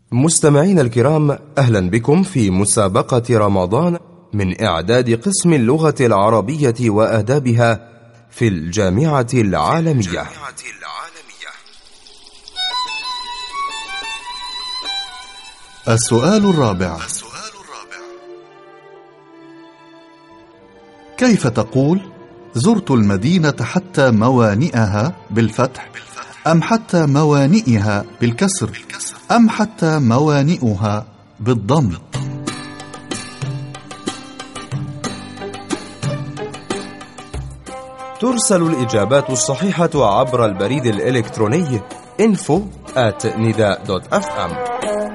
مستمعين الكرام، أهلا بكم في مسابقة رمضان من إعداد قسم اللغة العربية وآدابها في الجامعة العالمية. السؤال الرابع: كيف تقول زرت المدينة حتى موانئها بالفتح، أم حتى موانئها بالكسر، أم حتى موانئها بالضم؟ ترسل الإجابات الصحيحة عبر البريد الإلكتروني info@nida.fm.